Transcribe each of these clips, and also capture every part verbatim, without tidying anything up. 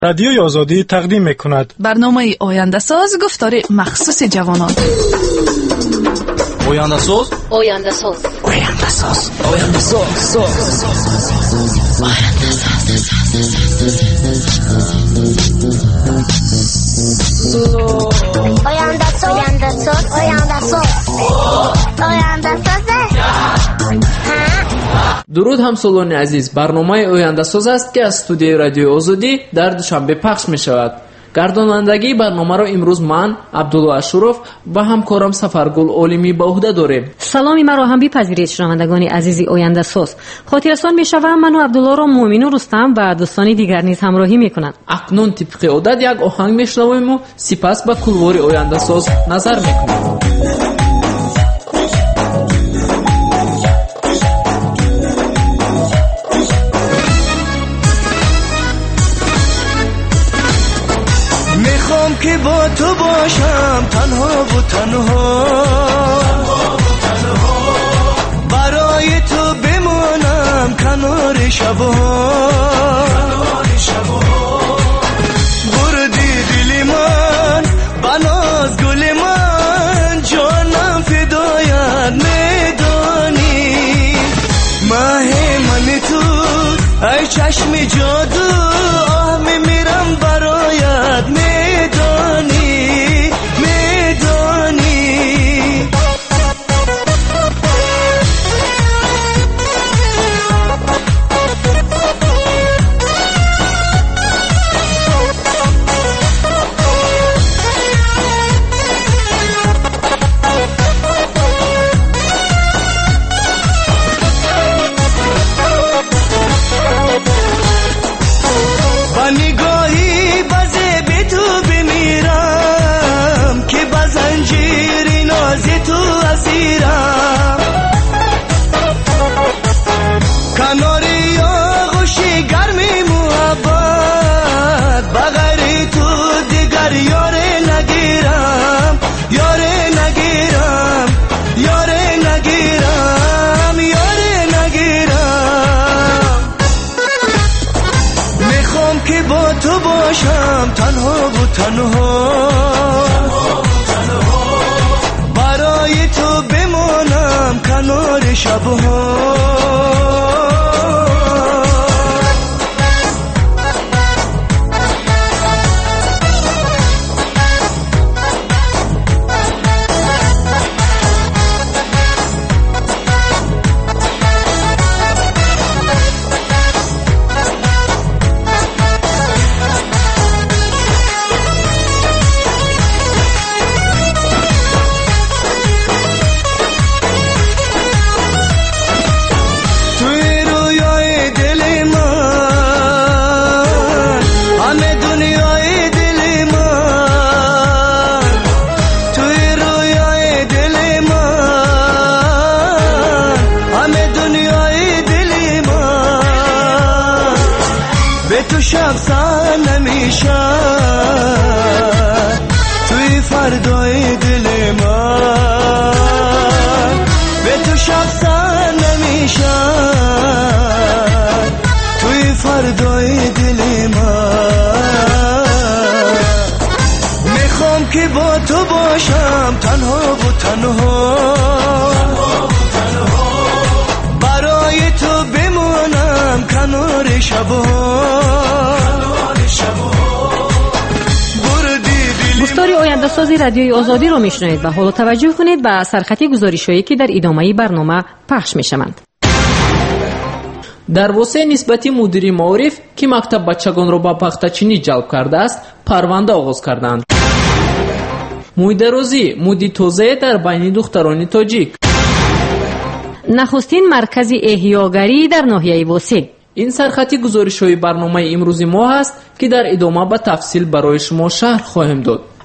رادیوی آزادی تقدیم می‌کند برنامه آینده ساز گفتار مخصوص جوانان. آینده ساز آینده ساز آینده ساز آینده ساز آینده ساز آینده ساز آینده ساز آینده ساز. درود همسالان عزیز، برنامه آینده ساز است که از استودیوی رادیو آزادی در دوشنبه پخش می شود. گردانندگی برنامه را امروز من عبدالله اشرف و همکارم سفرگل عالمی به عهده داریم. سلامی مرا هم بپذیرید شنوندگان عزیزی آینده ساز. خاطرستان می شوم من و عبدالله را مومن و رستم و دوستان دیگر نیز همراهی می کنند. اکنون طبق عادت یک آهنگ می شنویم و سپس به کلوار آینده ساز نظر می کنیم. که با تو باشم تنها و تنها برای تو بمانم کنار شبها بردی دل من بناز گل من جانم فدایت میدانی ماه من تو ای چشم جادو آه میمیرم برایت میدانی میدانی نگاهی بزه به تو بمیرم که بزنجیر ناز تو اسیرم کناری آغوش گرمی محبت بغیر تو دیگر یاره نگیرم یاره نگیرم یاره نگیرم یاره نگیرم میخوام که با تو باشم تنها و تنها برای تو بمانم کنار شبها شخصا نمیشه توی فردای دل من به تو شخصا نمیشه توی فردای دل من میخوام که با تو باشم تنها و تنها برای تو بمانم کنار شبها. گفتار آینده سازی رادیوی آزادی رو میشنوید و حالا توجه کنید به سرخطی گزارش‌هایی که در ادامه برنامه پخش میشوند. در واسه نسبتی مدیری معارف که مکتب بچگان را به پختچینی جلب کرده است پرونده آغاز کردند. مویدروزی مودی توزیع در بین دختران تاجیک. نخستین مرکز احیاگری در ناحیه واسه. این سرخطی گزارش‌های برنامه امروزی ما است که در ادامه به تفصیل برای شما شرح خواهیم داد.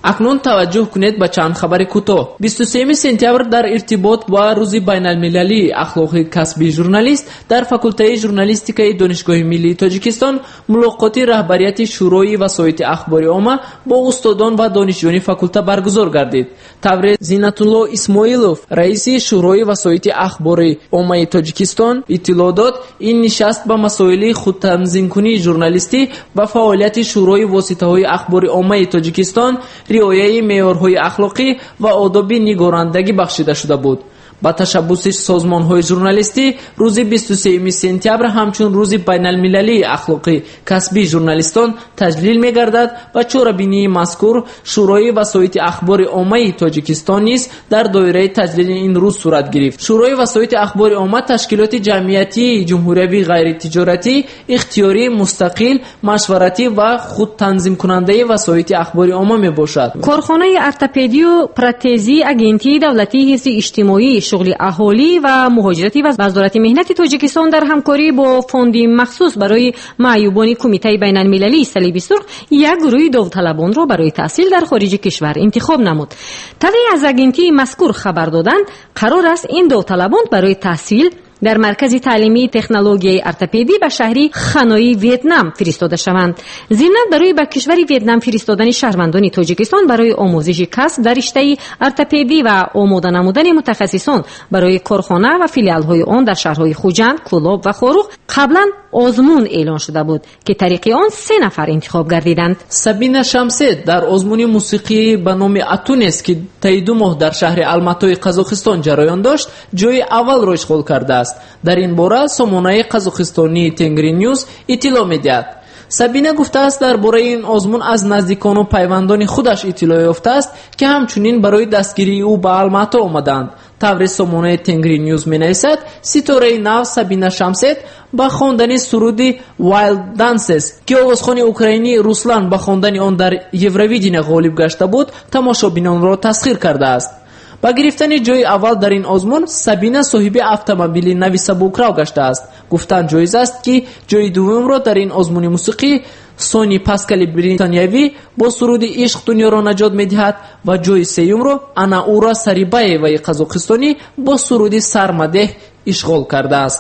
اکنون توجه کنید به چند خبر کوتاه. بیست و سوم سپتامبر در ارتباط با روز بین المللی اخلاق کسبی ژورنالیست در فاکولته ژورنالیستیکای دانشگاه ملی تاجیکستان ملاقات رهبریت شورای وسایط اخبار عامه با استادان و دانشجویان فاکولته برگزار گردید. تبریز زینت‌الله اسماعیلوف رئیس شورای وسایط اخبار عامه تاجیکستان اطلاع داد این نشست با مسائل خود تنظیم کنی ژورنالیستی و فعالیت شورای واسطه‌های اخبار عامه تاجیکستان رعایت معیارهای اخلاقی و آداب نگارندگی بخشیده شده بود. با تشبوس سازمان‌های ژورنالیستی روز بیست و سوم سپتامبر همچون روز بین المللی اخلاقی کسبی ژورنالیستان تجلیل می‌گردد و چاره‌بینی مذکور شورای وسایط اخبار عامه تاجیکستان نیز در دایره تجلیل این روز صورت گرفت. شورای وسایط اخبار عامه تشکیلات جمعیتی جمهوری غیر تجارتی اختیاری مستقل مشورتی و خود تنظیم کننده وسایط اخبار عامه میباشد. کارخانه ارتپدی و پرتزی اگنتی دولتی حزب اجتماعی شغل اهالی و مهاجرتی و وزارت مهنت تاجیکستان در همکاری با فوندی مخصوص برای معیوبان کمیته بین المللی صلیب سرخ یک گروه داوطلبان را برای تحصیل در خارج کشور انتخاب نمود. طبعی از اگنتی مذکور خبر دادند قرار است این داوطلبان برای تحصیل در مرکز تعلیمی تکنولوژی ارتپدی به شهری خانوی ویتنام فرستاده شوند. ضمن برای به کشور ویتنام فرستادن شهروندان تاجیکستان برای آموزش کسب در رشته ارتپدی و آماده نمودن متخصصان برای کارخانه و فیلیال‌های آن در شهرهای خوجند، کولاب و خاروخ قبلا آزمون اعلان شده بود که طریق آن سه نفر انتخاب گردیدند. سبینا شمسه در آزمون موسیقی به نام اتونس که طی دو ماه در شهر الماتای قزاقستان جریان داشت جای اول را اشغال کرده است. در این باره سامانه قزاقستانی تنگری نیوز اطلاع می‌دهد. سبینه گفته است درباره این آزمون از نزدیکان و پیوندان خودش اطلاع یافته است که همچنین برای دستگیری او به الماتا آمدند. تبریز سامانه تنگری نیوز می‌نویسد ستاره نو سبینه شمسد با خواندن سرود وایلد دانسز که آوازخوان اوکراینی روسلان با خواندن آن در یورویدیون غالب گشته بود تماشابینان را تسخیر کرده است. با گرفتن جای اول در این آزمون سبینه صاحب اتومبیل نوی سبوکراو گشته است. گفتن جایز است که جای دوم را در این آزمون موسیقی سونی پاسکال بریتانیایی با سرود عشق دنیا را نجات می‌دهد و جای سوم را انا اورا سریبایوی قزاقستانی با سرود سرمده اشغال کرده است.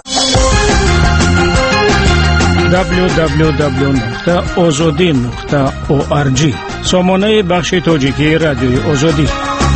دبلیو دبلیو دبلیو نقطه آزادی نقطه او آر جی سامانه بخش تاجیکی رادیوی آزادی.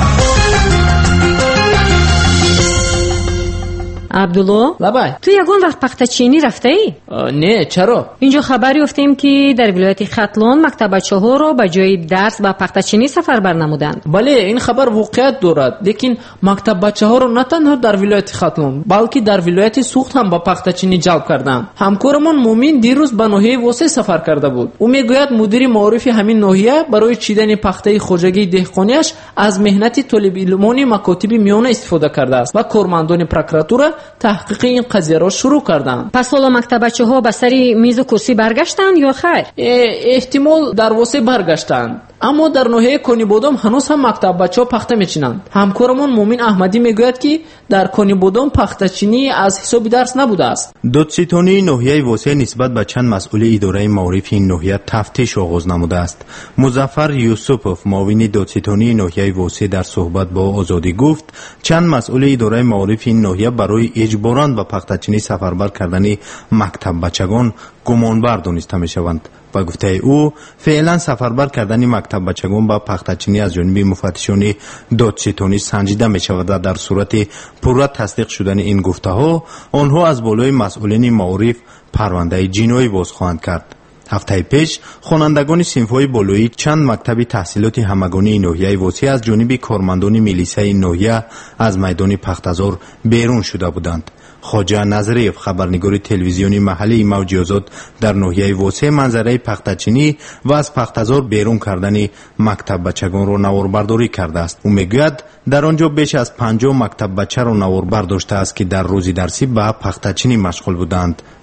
عبدالله لبای تو یگون وقت پختچینی رفته ای؟ نه چرا؟ اینجا خبری افتیم که در ولایت ختلان مکتب بچه ها را به جای درس و پختچینی سفر برنمودند. بله این خبر واقعیت دارد، لیکن مکتب بچه ها را نه تنها در ولایت ختلان بلکه در ولایت سوخت هم با پختچینی جلب کردند. همکارمان مومین دیروز به ناحیه واسه سفر کرده بود. او میگوید مدیر معارف همین ناحیه برای چیدن پخته خوجگی دهقانیش از مهنت طالب علمان مکاتب میانه استفاده کرده است و کارمندان پروکراتور تحقیق این قضیه را شروع کردند. پس حالا مکتب بچه ها به سری میز و کرسی برگشتند یا خیر؟ احتمال در واسه برگشتند، اما در ناحیه کانی بادام هنوز هم مکتب بچه‌ها پخته میچینند. همکارمون مومین احمدی میگوید که در کانی بادام پخته چینی از حساب درس نبوده است. دادستانی ناحیه واسه نسبت به چند مسئول اداره معارف این ناحیه تفتیش آغاز نموده است. مظفر یوسفوف معاون دادستانی ناحیه واسه در صحبت با آزادی گفت چند مسئول اداره معارف این ناحیه برای اجباراً به پخته چینی سفربر کردن مکتب بچگان گمانبر دانسته میشوند. با گفته او فعلا سفربر کردن مکتب بچگان با پختچینی از جانب مفتشان دادستانی سنجیده می شود و در صورت پورا تصدیق شدن این گفته ها آنها از بالای مسئولین معارف پرونده جنایی باز خواهند کرد. هفته پیش خوانندگان صنف‌های بالایی چند مکتب تحصیلات همگانی ناحیه واسه از جانب کارمندان میلیسای ناحیه از میدان پختزار بیرون شده بودند. خواجه نظریف خبرنگار تلویزیونی محلی موج آزاد در ناحیه واسه منظره پختچینی و از پختزار بیرون کردن مکتب بچگان را نواربرداری کرده است. او میگوید در آنجا بیش از پنجاه مکتب بچه را نوار برداشته است که در روزی درسی به پختچینی مشغول بودند.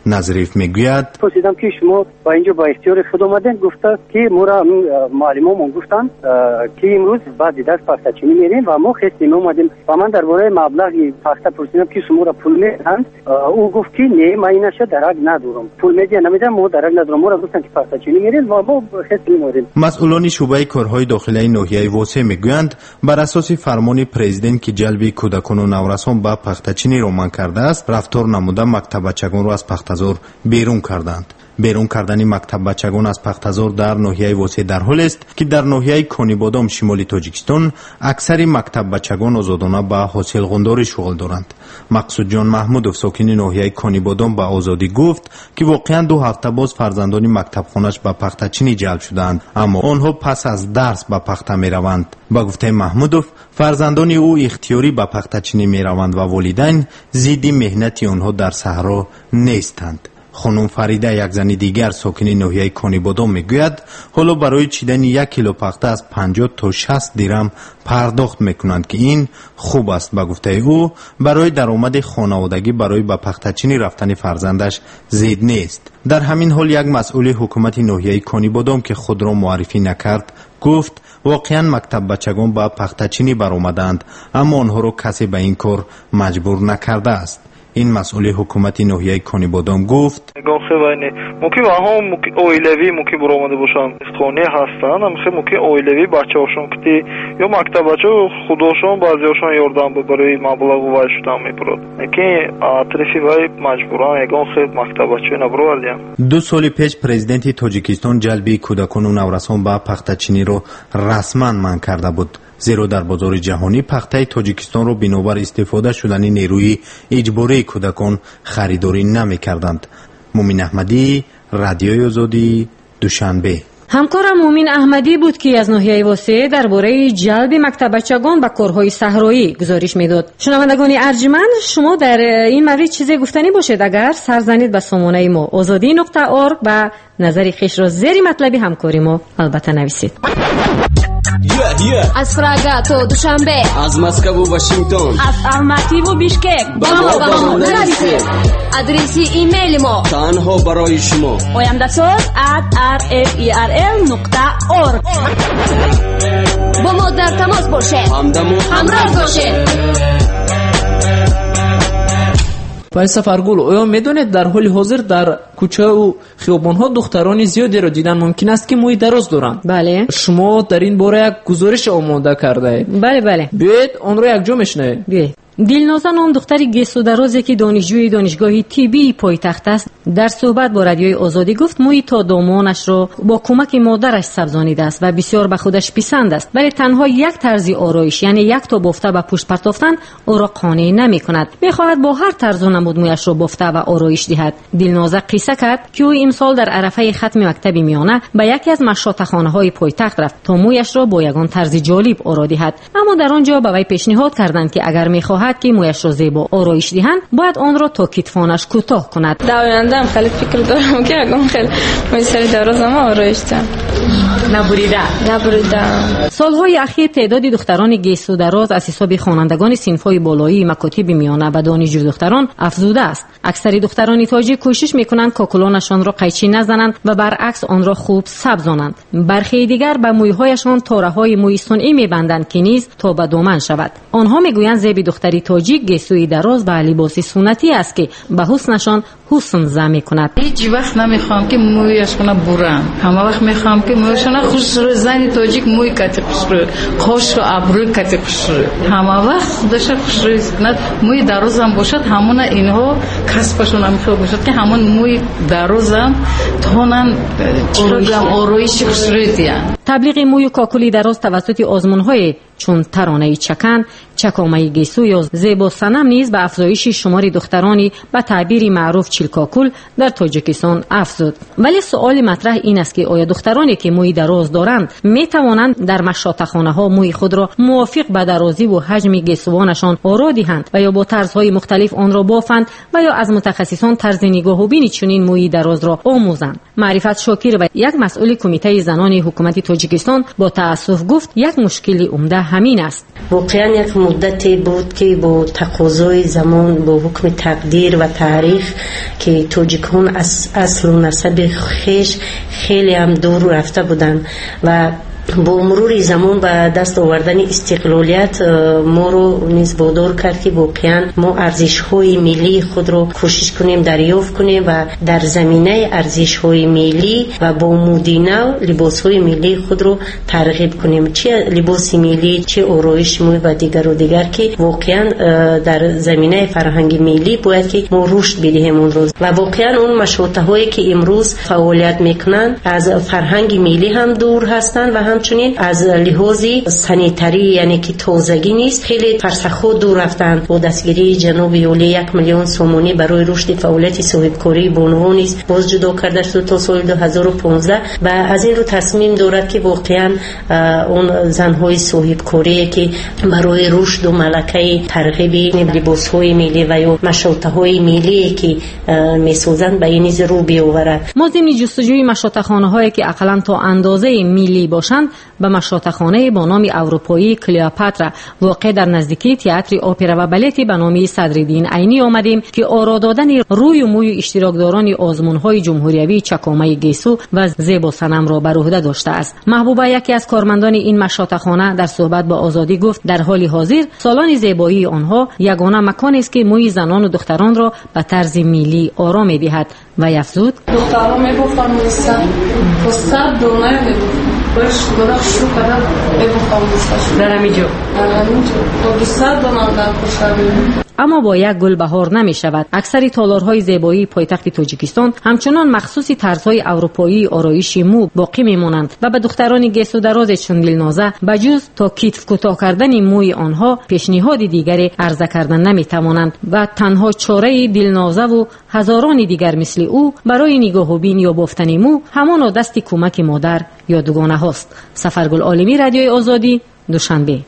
نظریف میگوید پرسیدم که شما با اینجا با اختیار خود آمدین؟ گفته که مورا معلمامون گفتن که امروز بعد دست پختچینی میرین و ما خستیم اومدیم و من درباره مبلغ پخته پرسیدم که شما را پول میدن. او گفت که نه من اینش درک ندارم، پول میدن نمیدم، ما درک ندارم. ما را گفتن که پختچینی میرین و ما خستیم اومدیم. مسئولان شعبه کارهای داخلی ناحیه واسه میگویند بر اساس فرمان پرزیدنت که جلب کودکان و نورسان به پختچینی را منع کرده است، رفتار نموده مکتب بچگان را از پختزار بیرون کردند. بیرون کردن مکتب بچگان از پختزار در ناحیه واسه در حال است که در ناحیه کنیبادام شمالی تاجیکستان اکثر مکتب بچگان آزادانه به حاصل غنداری شغل دارند. مقصود جان محمودوف ساکن ناحیه کنیبادام به آزادی گفت که واقعا دو هفته باز فرزندان مکتب خانش به پختچینی جلب شدند، اما آنها پس از درس به پخته می روند. با گفته محمودوف فرزندان او اختیاری به پختچینی می روند و والدین زیدی مهنت آنها در صحرا نیستند. خانم فریده یک زن دیگر ساکن ناحیه کنیبادام میگوید حالا برای چیدن یک کیلو پخته از پنجاه تا شصت درم پرداخت میکنند که این خوب است. به گفته او برای درآمد خانوادگی برای به پختچینی رفتن فرزندش زیاد نیست. در همین حال یک مسئول حکومت ناحیه کنیبادام که خود را معرفی نکرد گفت واقعا مکتب بچگان به پختچینی برآمدند، اما آنها را کسی به این کار مجبور نکرده است. این مسئول حکومت ناحیه کنیبادام گفت گاخه موکی و هم موکی اویلوی موکی برآمده باشن خانه هستن، هم خیلی موکی اویلوی بچه‌هاشون که یا مکتب بچه خودشون بعضیاشون یاردم برای مبلغ وای شدن میبرد که طرفی وای مجبورن یگان خیلی مکتب بچه نبروردیم. دو سال پیش پرزیدنت تاجیکستان جلب کودکان و نورسان به پختچینی را رسما منع کرده بود، زیرا در بازار جهانی پخته تاجیکستان را بنابر استفاده شدن نیروی اجباری کودکان خریداری نمی کردند. مومن احمدی، رادیوی آزادی، دوشنبه. همکارم مومن احمدی بود که از ناحیه واسه درباره جلب مکتب بچگان به کارهای صحرایی گزارش میداد. شنوندگان ارجمند، شما در این مورد چیزی گفتنی باشد اگر سر زنید به سامانه ما آزادی نقطه اورگ و نظری خویش را زیر مطلبی همکاری ما البته نویسید. Yeah, yeah. از پراگا تا دوشنبه، از مسکو و واشنگتن، از الماتی و بیشکک با ما با ما بنویسید. آدرس ایمیل ما تنها برای شما oyandasot at r f e r l نقطه org. با ما در تماس باشید، همراه باشید. ولی سفرگل، آیا میدونید در حال حاضر در کوچه و خیابان‌ها دختران زیادی را دیدن ممکن است که موی دراز دارند؟ بله. شما در این باره یک گزارش آماده کرده اید؟ بله بله. بیایید آن را یک جا میشنویم. بیایید. دلنازا نام دختر گیسو درازی که دانشجوی دانشگاه طبی پایتخت است در صحبت با رادیوی آزادی گفت موی تا دامانش را با کمک مادرش سبزانیده است و بسیار به خودش پسند است، ولی تنها یک طرز آرایش یعنی یک تا بافته به پشت پرتافتن او را قانع نمی کند. میخواهد با هر طرز و نمود مویش را بافته و آرایش دهد. دلنازا قصه کرد که او امسال در عرفه ختم مکتب میانه به یکی از مشاطخانه های پایتخت رفت تا مویش را با یگان طرز جالب آرا دهد، اما در آنجا به وی پیشنهاد کردند که اگر میخواهد که مویش را زیبا آرایش دهند باید آن را تا کتفانش کوتاه کند. در آینده هم خیلی فکر دارم که اگه خیلی موی سری درازم آرایش دهم نبریده نبریده. سالهای اخیر تعداد دختران گیسو دراز از حساب خوانندگان صنف‌های بالایی مکاتب میانه و دانشجو دختران افزوده است. اکثر دختران تاجیک کوشش میکنند کاکلانشان را قیچی نزنند و برعکس آن را خوب سبزانند. برخی دیگر به مویهایشان تاره‌های موی صنعی میبندند که نیز تا به دامن شود. آنها میگویند زیب دختری تاجیک گیسوی دراز و لباس سنتی است که به حسنشان حسن زمی کند. هیچ وقت نمیخوام که مویشون برن، همه وقت میخوام که مویشون خوشرو. زنی تاجیک موی کتی خوشرو، خوش و ابرو کتی خوشرو، همه وقت خودش خوشرو کند. موی درازم باشد همون اینها کسبشون هم خوب باشد که همون موی درازم تونن چرا آرایش خوشرو دیان. تبلیغ موی و کاکلی دراز توسط آزمون‌های چون ترانه چکن، چکامه گیسو یا زیبا صنم نیز به افزایش شمار دخترانی به تعبیر معروف چیلکاکول در تاجیکستان افزود. ولی سوال مطرح این است که آیا دخترانی که موی دراز دارند می توانند در مشاطخانه‌ها موی خود را موافق به درازی و حجم گیسوانشان آرا دهند و یا با طرزهای مختلف آن را بافند و یا از متخصصان طرز نگاه و بین چنین موی دراز را آموزند. معرفت شاکر و یک مسئول کمیته زنان حکومت تاجیکستان با تأسف گفت یک مشکل عمده همین است. واقعا یک مدتی بود که با تقاضای زمان با حکم تقدیر و تاریخ که تاجیکان از اصل و نسب خیش خیلی هم دور رفته بودن و با مرور زمان و دست آوردن استقلالیت ما رو نیز وادار کرد که واقعا ما ارزش‌های ملی خود رو کوشش کنیم دریافت کنیم و در زمینه ارزش‌های ملی و با مدینه لباس‌های ملی خود رو ترغیب کنیم، چه لباس ملی چه آرایش مو و دیگر و دیگر که واقعا در زمینه فرهنگ ملی باید که ما رشد بدهیم اون روز. و واقعا اون مشروطه‌هایی که امروز فعالیت میکنن از فرهنگ ملی هم دور هستن و هم همچنین از لحاظ سانیتری یعنی که تازگی نیست، خیلی فرسخ‌ها دور رفتن. با دستگیری جناب یولی یک میلیون سومانی برای رشد فعالیت صاحبکاری بانوان است باز جدا کرده شد تا سال دو هزار و پانزده و از این رو تصمیم دارد که واقعا اون زن‌های صاحبکاری که برای رشد و ملکه ترغیب لباس‌های ملی و یا مشروطه‌های ملی که می‌سازند به این رو بیاورد. ما ضمن جستجوی مشروطه‌خانه‌هایی که اقلاً تا اندازه ملی باشند به مشروطه‌خانه با نام اروپایی کلیوپاترا واقع در نزدیکی تئاتر اپرا و بالتی به نام صدرالدین عینی آمدیم که آرا دادن روی و موی اشتراکداران آزمون‌های جمهوریوی چکامه گیسو و زیبا صنم را بر عهده داشته است. محبوبه یکی از کارمندان این مشروطه‌خانه در صحبت با آزادی گفت در حال حاضر سالن زیبایی آنها یگانه مکانی است که موی زنان و دختران را به طرز ملی آرام می‌دهد و افزود دخترها میگفتن نیستن پستر دونه میگفتن برش گرخ شروع کردن میگفتن نیستن در همینجا در همینجا تا بیستر دونم در پستر میگفتن. اما با یک گل بهار نمی شود. اکثر تالارهای زیبایی پایتخت تاجیکستان همچنان مخصوص طرزهای اروپایی آرایشی مو باقی میمانند و به دختران گیسو دراز چون دلنازه بجز تا کتف کوتاه کردن موی آنها پیشنهاد دیگری عرضه کردن نمی توانند و تنها چاره دلنازه و هزاران دیگر مثل او برای نگاه و بین یا بافتن مو همان دست کمک مادر یا دوگانه هاست. سفرگل عالمی، رادیوی آزادی، دوشنبه.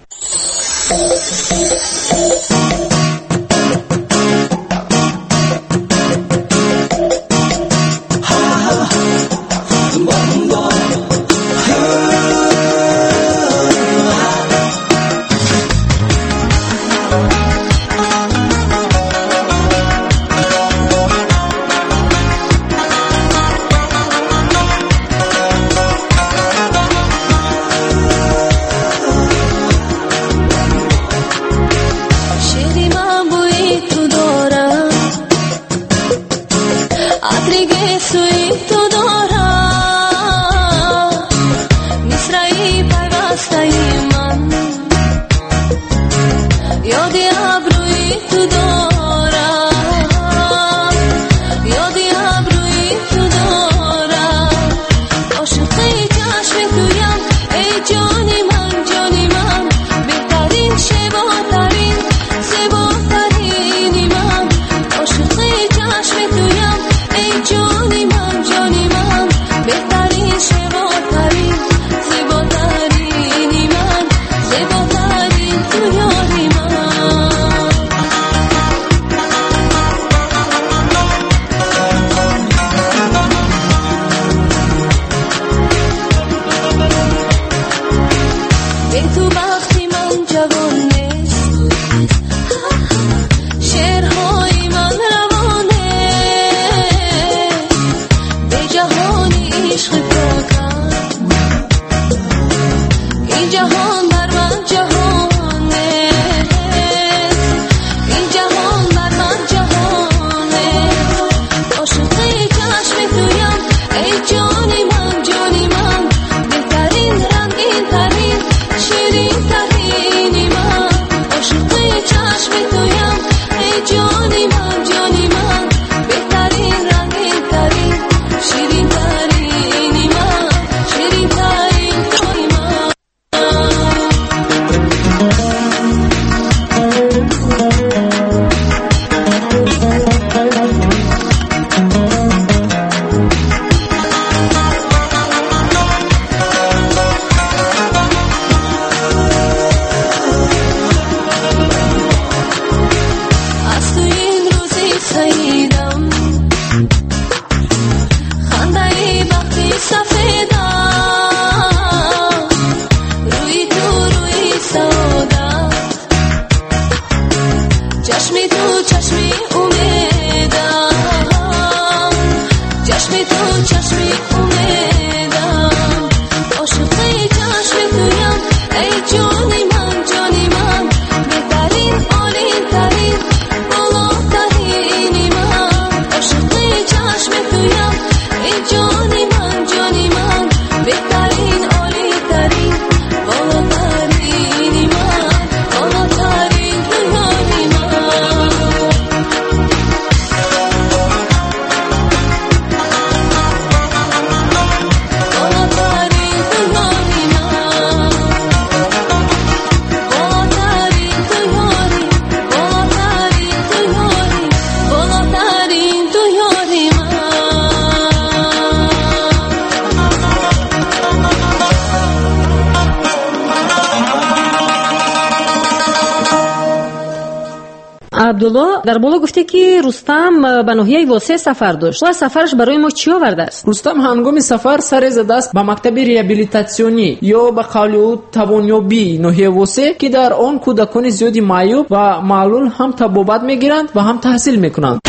عبدالله در بالا گفته که رستم به ناحیه واسه سفر داشت و سفرش برای ما چی آورده است؟ رستم هنگام سفر سر زده است به مکتب ریابیلیتاسیونی یا به قول او توانیابی ناحیه واسه که در آن کودکان زیادی معیوب و معلول هم طبابت میگیرند و هم تحصیل میکنند.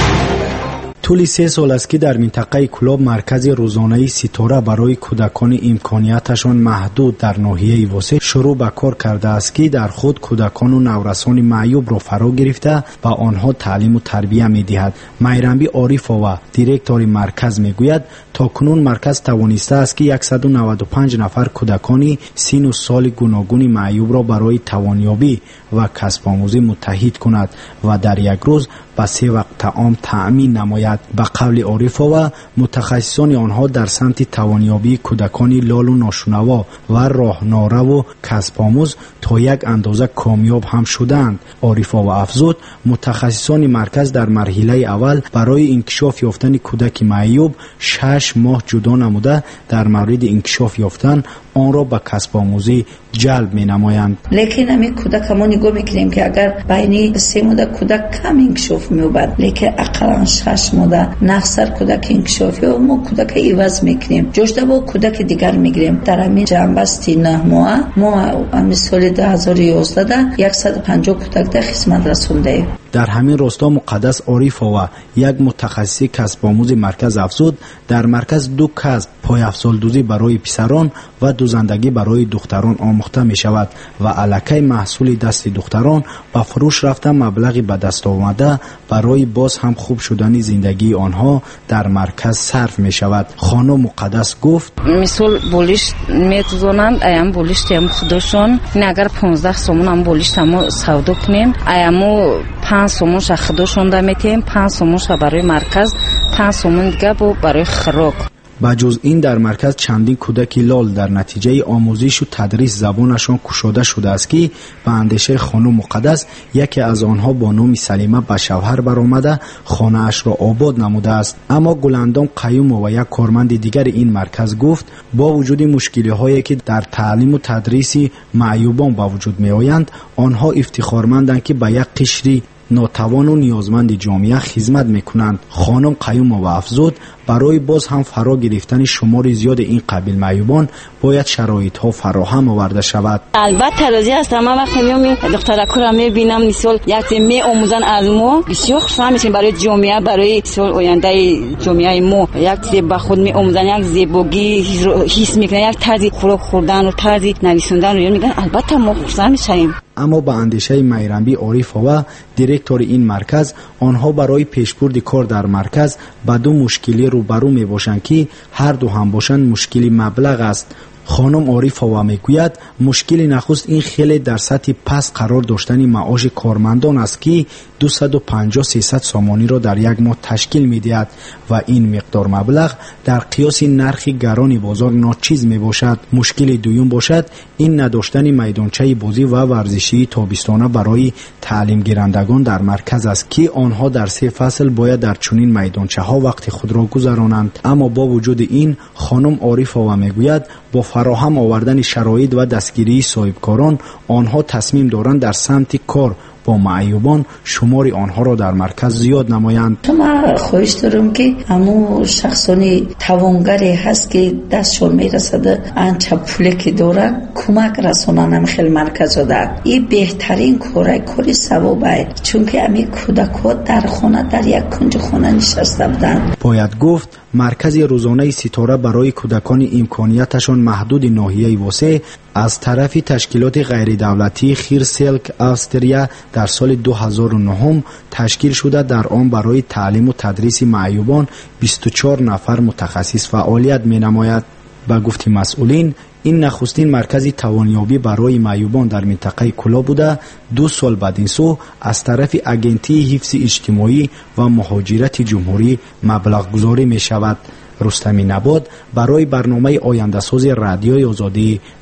طول سه سال است که در منطقه کلاب مرکز روزانه‌ای ستاره برای کودکان امکانیتشان محدود در ناحیه واسه شروع به کار کرده است که در خود کودکان و نورسان معیوب را فرا گرفته و آنها تعلیم و تربیت می‌دهد. میرنبی عارفова دیرکتور مرکز میگوید تا کنون مرکز توانسته است که صد و نود و پنج نفر کودکان سن و سال گوناگون معیوب را برای توانیابی و کسب آموزی متحد کند و در یک روز به سه وقت طعام تأمین نماید. به قول عارفova متخصصان آنها در سمت توانیابی کودکان لال و ناشنوا و راهنورو و کسب آموز تا یک اندازه کامیاب هم شدند. عارفova افزود متخصصان مرکز در مرحله اول برای انکشاف یافتن کودک معیوب شش ماه جدا نموده در مورد انکشاف یافتن آن را به کسب آموزی جلب می نمایند. لیکن همین کودک ما نگاه میکنیم که اگر بین سه مدت کودک کم انکشاف میوبد لیکن اقلا شش مدت نقصر کودک انکشافی و ما کودک ایواز میکنیم جوشته با کودک دیگر میگیریم. در همین جنبستی نه ماه ما همین سال دو هزار و یازده صد و پنجاه کودک در خدمت رسونده. در همین راستا مقدس عارفova یک متخصص کسب آموز مرکز افزود در مرکز دو کسب پای افزالدوزی برای پسران و دوزندگی برای دختران آموخته می شود و الکی محصول دست دختران با فروش رفته مبلغی به دست آمده برای باز هم خوب شدن زندگی آنها در مرکز صرف می شود. خانم مقدس گفت مثال بولیش میتونند ایام بولیش تیم خودشون اگر پانزده سومون هم بولیش تمو سودا کنیم ایامو پنج سومون خودشون دا میتیم پنج سومون برای مرکز پنج سومون دیگه برای خوراک. بجز این در مرکز چندین کودک لال در نتیجه آموزش و تدریس زبانشان کشاده شده است که به اندیشه خانم مقدس یکی از آنها با نام سلیمه به شوهر برآمده خانه اش را آباد نموده است. اما گلندام قیوم و یک کارمند دیگر این مرکز گفت با وجود مشکلی هایی که در تعلیم و تدریس معیوبان با وجود می آیند آنها افتخارمندند که به یک قشری ناتوان و نیازمند جامعه خدمت میکنند. خانم قیومova افزود برای باز هم فرا گرفتن شمار زیاد این قبیل معیوبان باید شرایط ها فراهم آورده شود. البته راضی هستم. من وقتی میام دخترکو را میبینم مثال یک می آموزن از ما بسیار خوشحال میشیم برای جامعه برای مثال آینده جامعه ما یک چیز به خود می آموزن یک زیبایی حس میکنن یک طرز خوراک خوردن و طرز نویسندن رو میگن البته ما خوشحال میشیم. اما به اندیشه میرنبی عارفova دیرکتور این مرکز آنها برای پیشبرد کار در مرکز با دو مشکلی روبرو می باشند که هر دو هم باشند مشکلی مبلغ است. خانم عارفova میگوید مشکل نخست این خیلی در سطح پس قرار داشتن معاش کارمندان است که دویست و پنجاه سیصد سامانی را در یک ماه تشکیل می‌دهد و این مقدار مبلغ در قیاس نرخ گران بازار ناچیز می باشد. مشکل دوم باشد این نداشتن میدانچه بازی و ورزشی تابستانه برای تعلیم گیرندگان در مرکز است که آنها در سه فصل باید در چنین میدانچه ها وقت خود را گذرانند. اما با وجود این خانم عارفova میگوید با فراهم آوردن شرایط و دستگیری صاحبکاران آنها تصمیم دارند در سمت کار با معیوبان شمار آنها را در مرکز زیاد نمایند. ما خواهش دارم که همون شخصانی توانگری هست که دستشون میرسده انچه پولی که دارن کمک رسانن هم خیلی مرکز داد. این بهترین کاره کاری ثوابه چون که همین کودک‌ها در خانه در یک کنج خانه نشسته بودن. باید گفت مرکز روزانه ستاره برای کودکان امکانیتشان محدود ناحیه واسه از طرف تشکیلات غیر دولتی خیرسلک استریا در سال دو هزار و نه تشکیل شده. در آن برای تعلیم و تدریس معیوبان بیست و چهار نفر متخصص فعالیت می نماید. با گفت مسئولین این نخستین مرکزی توانیابی برای معیوبان در منطقه کلا بوده. دو سال بعد این سو از طرف اگنتی حفظ اجتماعی و مهاجرت جمهوری مبلغ گذاری می شود. رستمی نبات برای برنامه آینده ساز رادیوی آزادی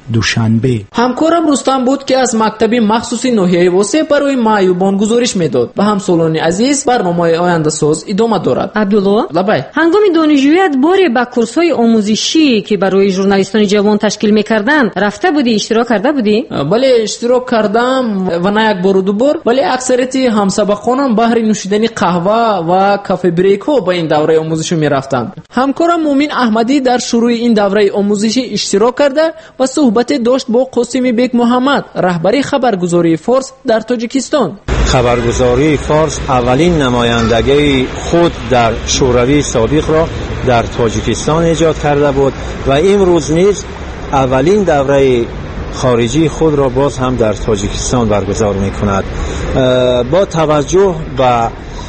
دوشنبه. همکارم رستم بود که از مکتب مخصوصی ناحیه واسه برای معیوبان گزارش میداد و همسالان عزیز برنامه آینده ساز ادامه دارد. عبدالله لبای هنگام دانشجوییت باری با کورس‌های آموزشی که برای ژورنالیستان جوان تشکیل می‌کردند رفته بودی، اشتراک کرده بودی؟ بله اشتراک کردم و نه یک بار و دو بار، ولی اکثریت همسبقانم بهر نوشیدن قهوه و کافه بریک ها با این دوره آموزشی می‌رفتند. همکارم مومین احمدی در شروع این دوره آموزشی اشتراک کرده و صحبت داشت با قاسمی بیگ محمد، رهبری خبرگزاری فارس در تاجیکستان. خبرگزاری فارس اولین نمایندگی خود در شوروی سابق را در تاجیکستان ایجاد کرده بود و امروز نیز اولین دوره خارجی خود را باز هم در تاجیکستان برگزار می کند. با توجه به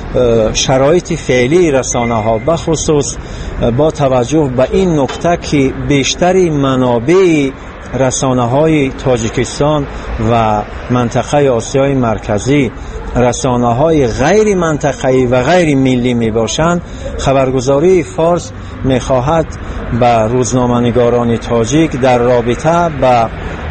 شرایط فعلی رسانه ها و خصوص با توجه به این نکته که بیشتری منابع رسانه های تاجیکستان و منطقه آسیای مرکزی رسانه های غیر منطقه‌ای و غیر ملی می باشند، خبرگزاری فارس می خواهد به روزنامه‌نگاران تاجیک در رابطه با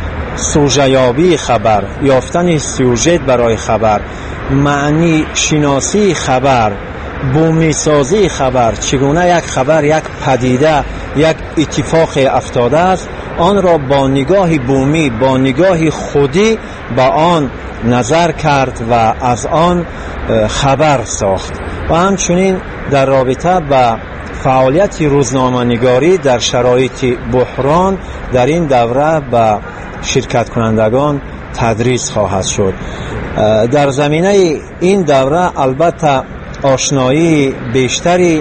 سوژه‌یابی خبر، یافتن سوژه برای خبر، معنی شناسی خبر، بومی سازی خبر، چگونه یک خبر، یک پدیده، یک اتفاق افتاده است، آن را با نگاه بومی، با نگاه خودی با آن نظر کرد و از آن خبر ساخت. و همچنین در رابطه با فعالیت روزنامه‌نگاری در شرایط بحران در این دوره به شرکت کنندگان تدریس خواهد شد. در زمینه این دوره البته آشنایی بیشتری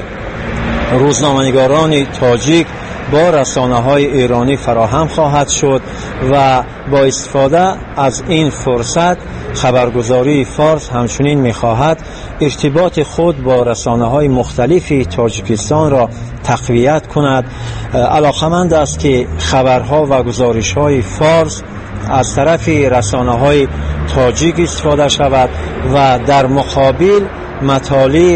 روزنامه‌نگاران تاجیک با رسانه‌های ایرانی فراهم خواهد شد و با استفاده از این فرصت خبرگزاری فارس همچنین می‌خواهد ارتباط خود با رسانه‌های مختلف تاجیکستان را تقویت کند. علاقمند است که خبرها و گزارش‌های فارس از طرف رسانه‌های تاجیک استفاده شود و در مقابل مطالب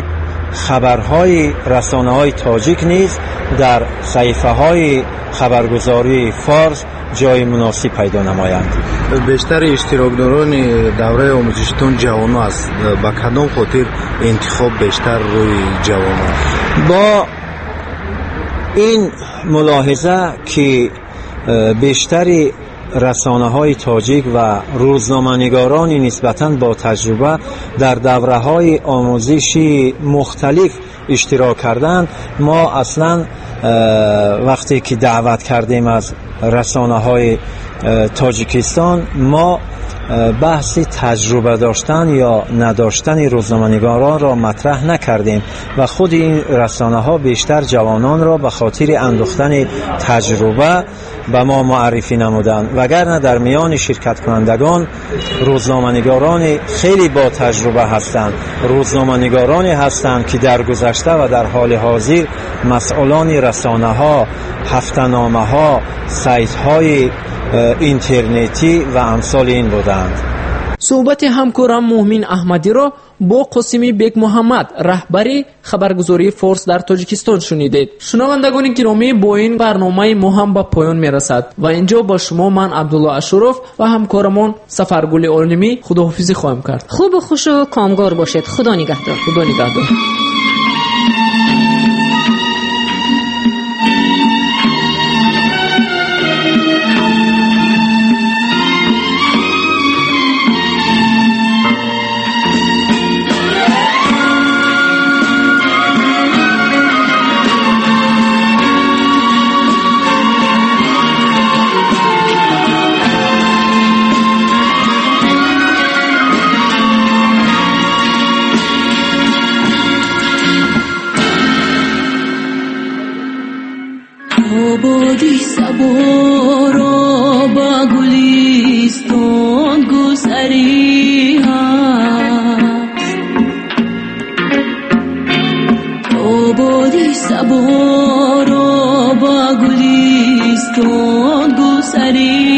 خبرهای رسانه‌های تاجیک نیز در صحیفه‌های خبرگزاری فارس جای مناسب پیدا نمایند. بیشتر اشتراکداران دوره آموزشتون جوانان است. با کدام خاطر انتخاب بیشتر روی جوانان؟ با این ملاحظه که بیشتری رسانه‌های تاجیک و روزنامه‌نگارانی نسبتاً با تجربه در دوره‌های آموزشی مختلف اشتراک کردند، ما اصلاً وقتی که دعوت کردیم از رسانه‌های تاجیکستان ما بحث تجربه داشتن یا نداشتن روزنامه‌نگاران را مطرح نکردیم و خود این رسانه‌ها بیشتر جوانان را به خاطر اندوختن تجربه به ما معرفی نمودند، وگرنه در میان شرکت کنندگان روزنامه‌نگاران خیلی با تجربه هستند، روزنامه‌نگارانی هستند که در گذشته و در حال حاضر مسئولان رسانه‌ها، هفته‌نامه‌ها، سایت‌های اینترنتی و امثال این بودند. صحبت همکارم مومین احمدی را با قاسمی بیگ محمد، رهبری خبرگزاری فارس در تاجیکستان شنیدید. شنوندگان گرامی، با این برنامه مهم به پایان میرسد و اینجا با شما من عبدالله اشرف و همکارمان سفرگل عالمی خداحافظی خواهم کرد. خوب و خوش و کامگار باشید. خدا نگهدار. خدا نگهدار. آبادی سبارا با گلیستان گسری هست، آبادی سبارا با گلیستان گسری